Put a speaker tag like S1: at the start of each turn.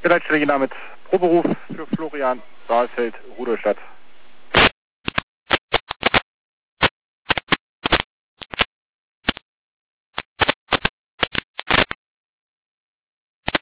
S1: Geleitstelle Jena mit Proberuf für Florian Saalfeld, Rudolstadt.